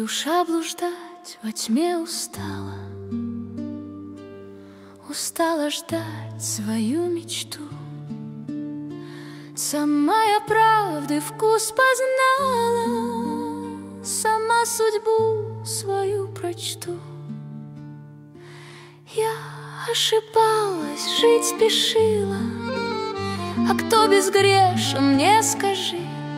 Душа блуждать во тьме устала, устала ждать свою мечту. Сама я правды вкус познала, сама судьбу свою прочту. Я ошибалась, жить спешила, а кто безгрешен, мне скажи.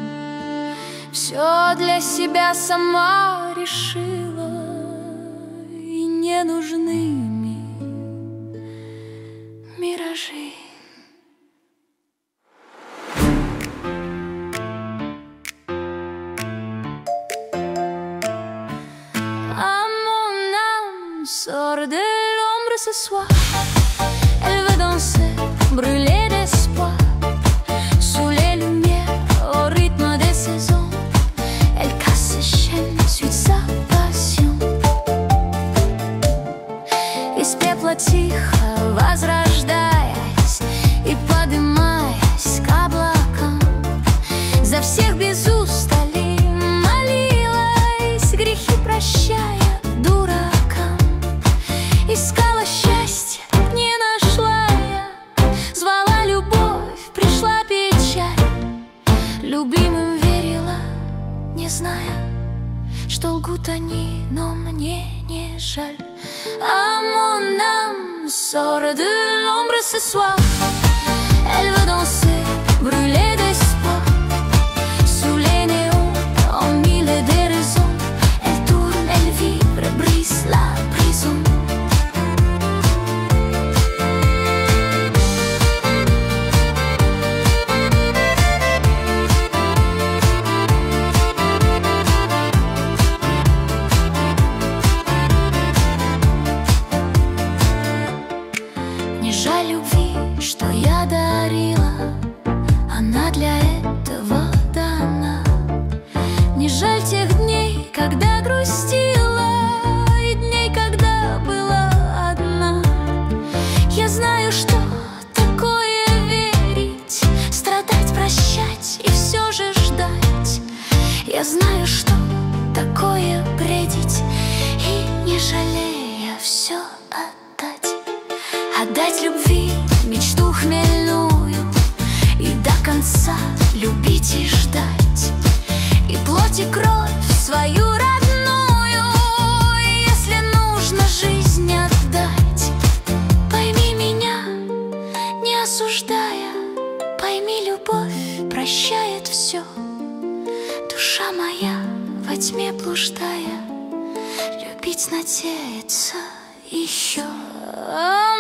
Все для себя сама решила, и не нужны мне миражи. À mon âme sort de l'ombre ce soir. Elle veut danser, brûler d'espoir. Sous les lumières, au rythme des saisons, elle casse ses chaînes, suit sa passion. Из пепла тихо возрождаясь и подымаясь к облакам, за всех без устали молилась, грехи прощая дуракам. Искала счастье, не нашла я, звала любовь, пришла печаль. Любимым верила, не зная, что лгут они, но мне не жаль. À mon âme sort de l'ombre ce soir. Elle veut danser, brûler d'espoir. Sous les néons, en mille déraisons, elle tourne, elle vibre, brise la prison. Жаль любви, что я дарила, она для этого дана. Не жаль тех дней, когда грустила, и дней, когда была одна. Я знаю, что такое верить, страдать, прощать и все же ждать. Я знаю, что такое бредить и, не жалея, все отдать. Отдать любви мечту хмельную и до конца любить и ждать, и плоть и кровь свою родную, если нужно жизнь отдать. Пойми меня, не осуждая, пойми, любовь прощает все. Душа моя во тьме блуждая, любить надеется еще.